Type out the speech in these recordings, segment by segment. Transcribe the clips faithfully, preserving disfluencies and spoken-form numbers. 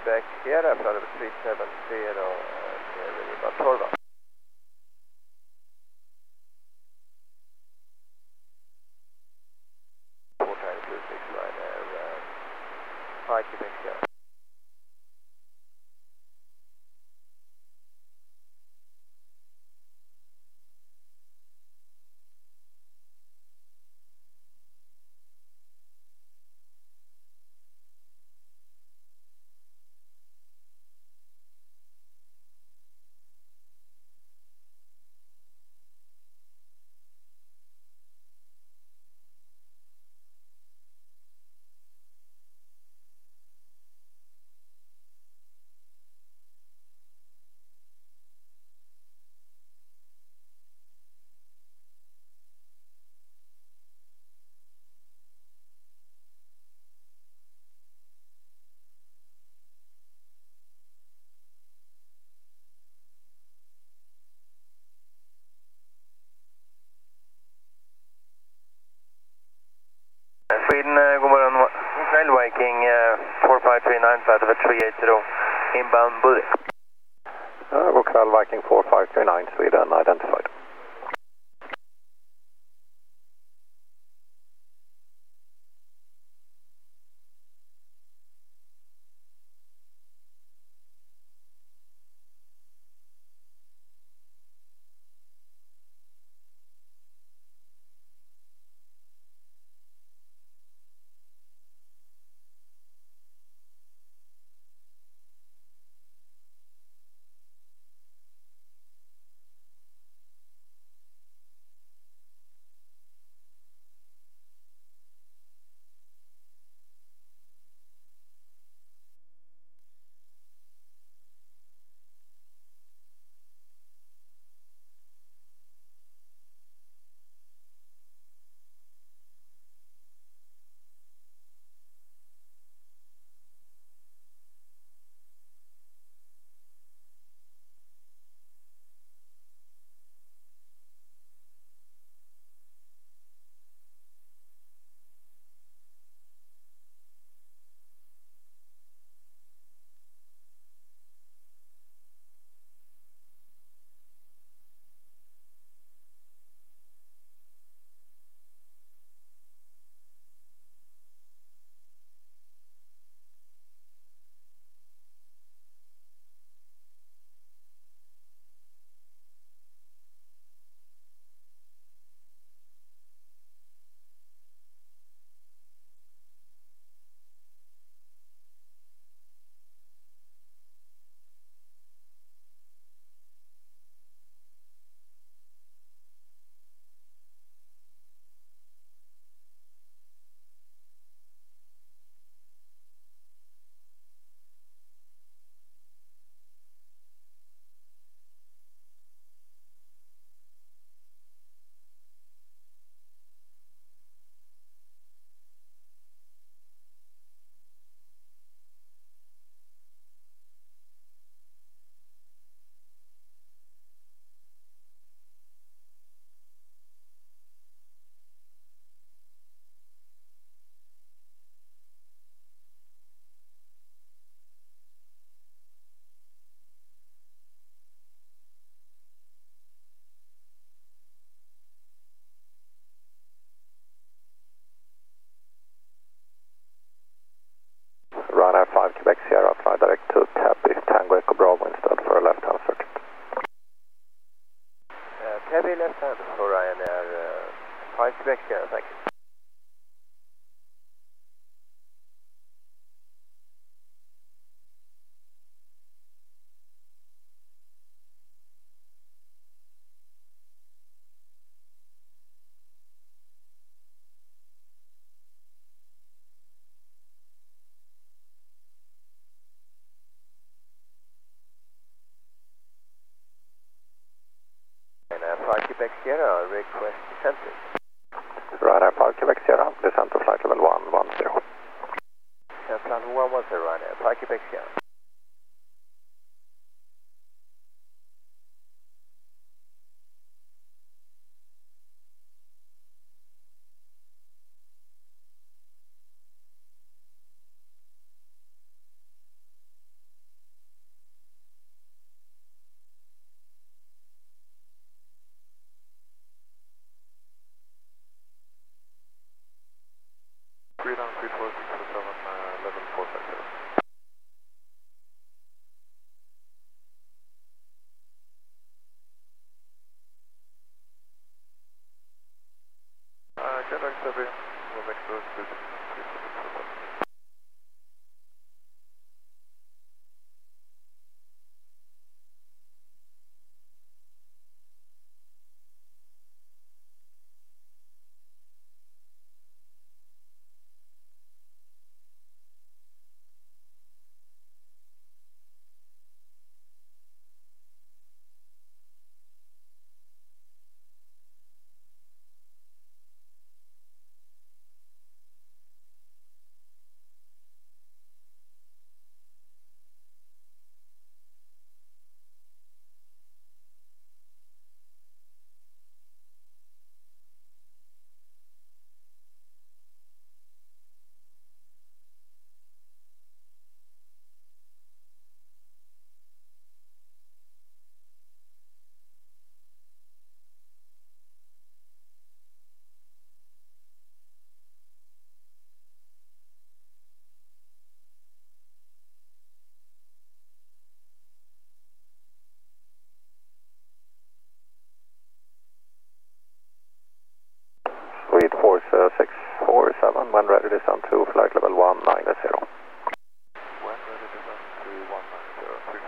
Quebec Sierra, flight level three seven zero, uh, Riva Torva. four times two six Ryanair, uh, five Quebec Sierra. Sweden, uh, god morgon. God kväll, Viking uh, four five three nine, flight over three eight zero, inbound Buddy. Uh, god kväll, Viking four five three nine, Sweden identified. Ryanair five Quebec Sierra, fly direct to Tappy, Tango Echo Bravo instead for a left-hand circuit. Uh, Tappy left-hand for Ryanair uh, five Quebec Sierra, thank you. Ryanair five Quebec Sierra, request descent. Ryanair five Quebec Sierra, descent to flight level one one zero. Uh, plan one one zero, Ryanair five Quebec Sierra. ready descent to flight level one nine zero. When ready descent to one nine zero three.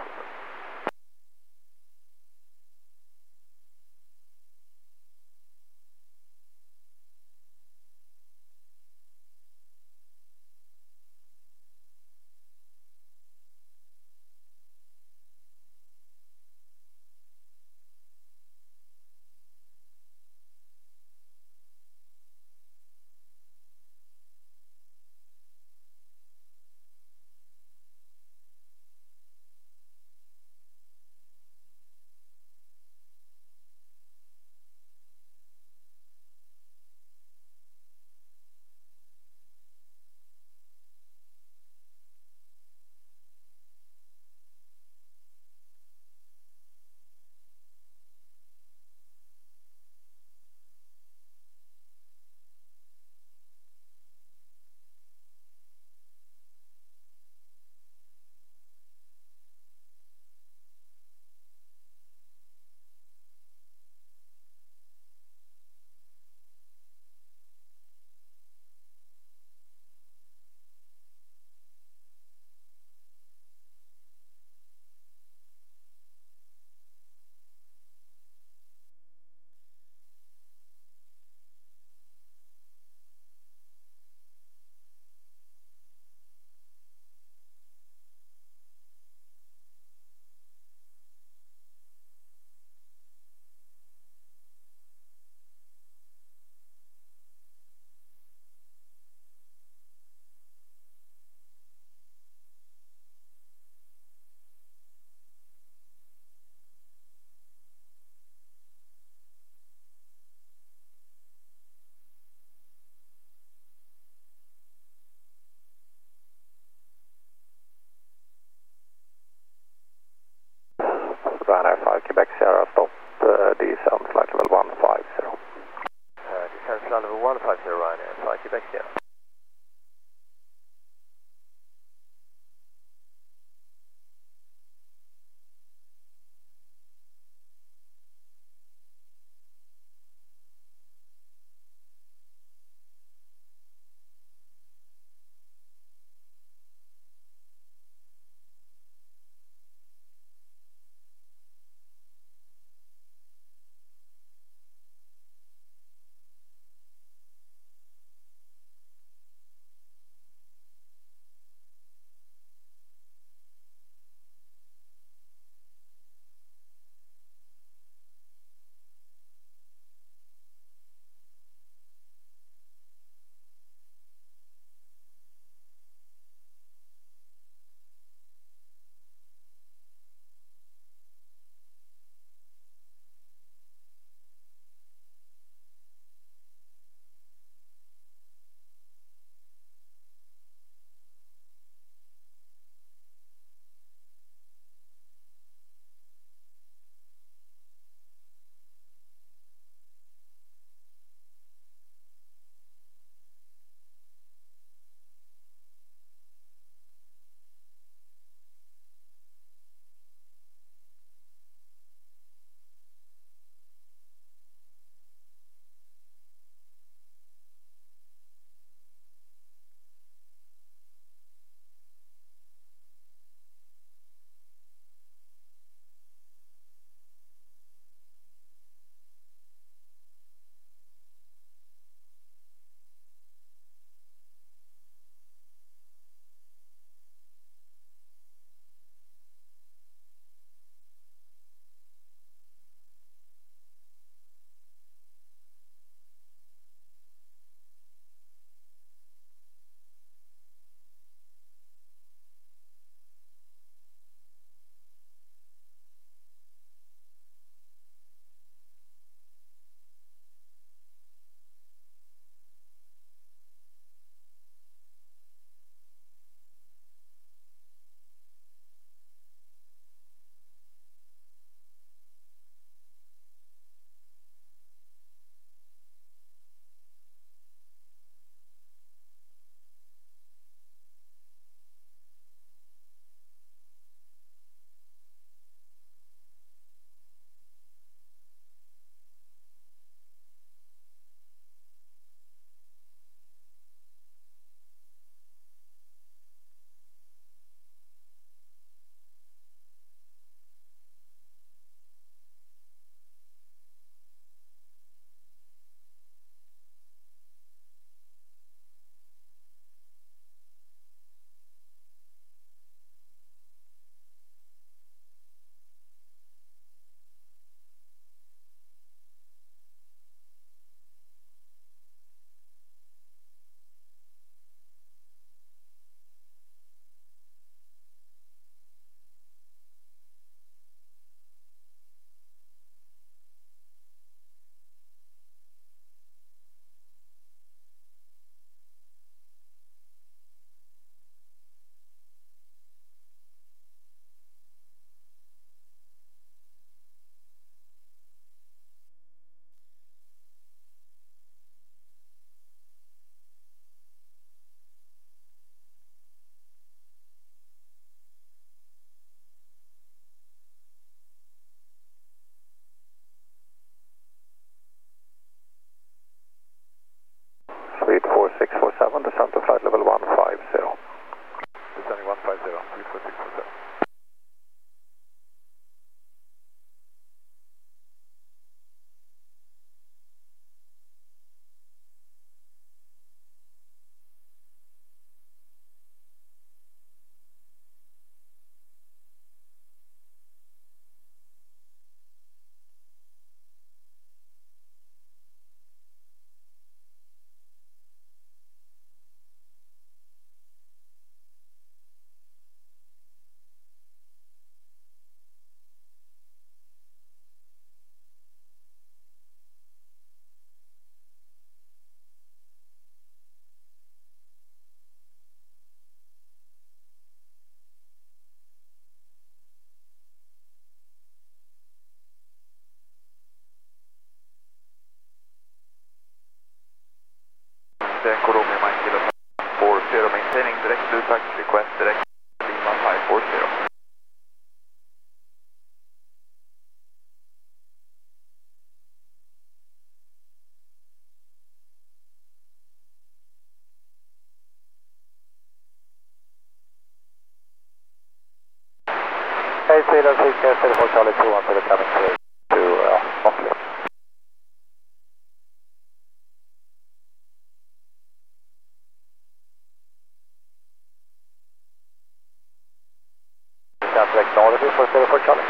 Ryanair five Quebec Sierra, stop uh, descent flight level one five zero. Uh, descent flight level one five zero Ryanair, five Quebec Sierra. three four six four seven. Koromi Mike Kilo four zero, maintaining direct blue tax, request direct Lima five four zero. Hey, Sweden, six zero four Charlie two one zero coming to, to uh, Mockley. Direct Norway for zero four Charlie.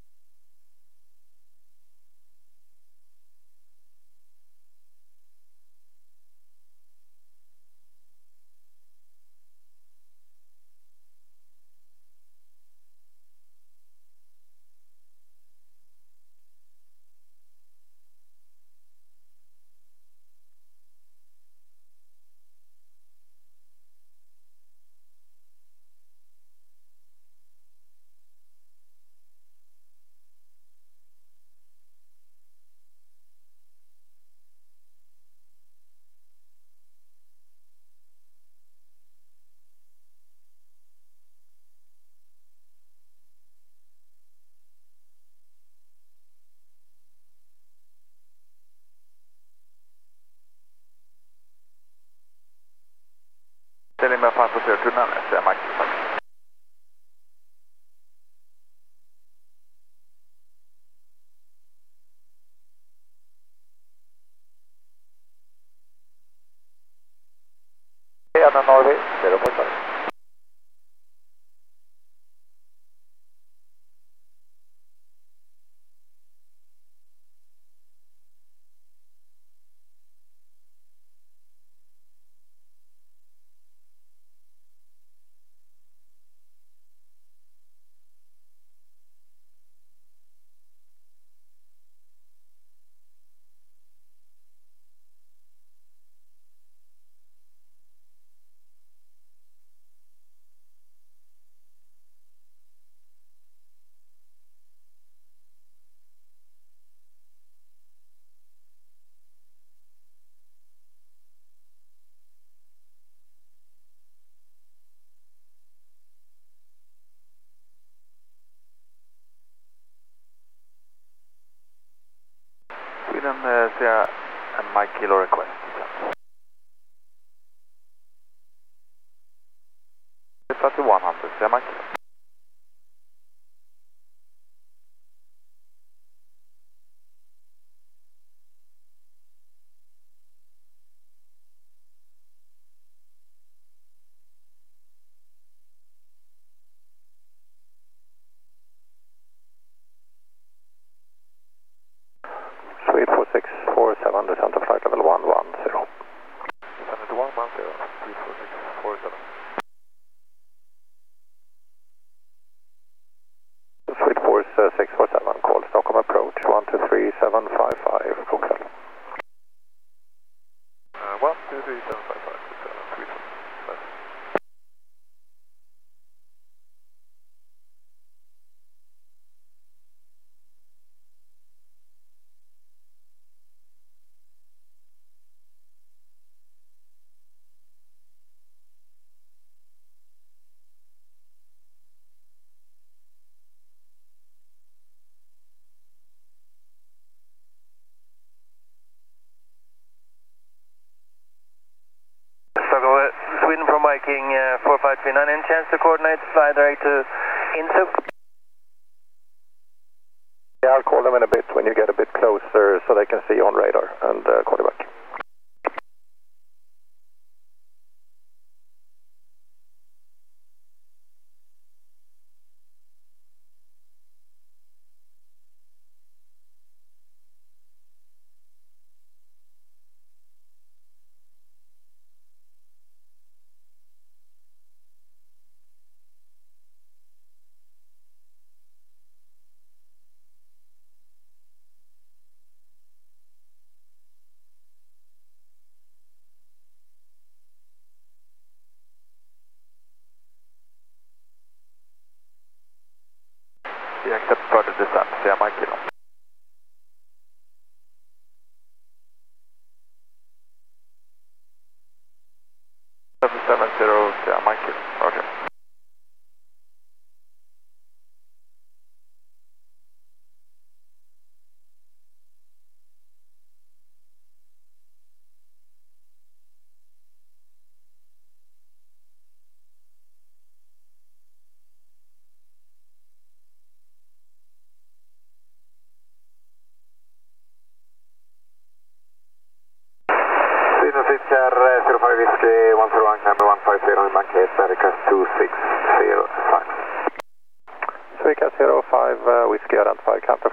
Lima five four zero to none, S M Mike Kilo. Hey, Anna Norway, zero four Charlie. Sweden, uh, Sierra and Mike Kilo request. thirty-one hundred, Sierra Mike Kilo. Sweet four six four seven, descent to flight level one one zero. Descend to one one zero, three four six four seven. Sweet four six four seven, call Stockholm approach one two three seven five five, Coxell. Uh, one two three seven five five, three four. three nine, any chance to coordinate fly direct to Insub? Yeah, I'll call them in a bit when you get a bit closer so they can see on radar and uh, call you back. We accept further descent, via Mike Kilo. seven seven zero, via Mike Kilo, roger. zero five Whiskey one zero one, number one five zero, Banquet, request two six zero five. Suicast zero five, uh, Whiskey identified, counter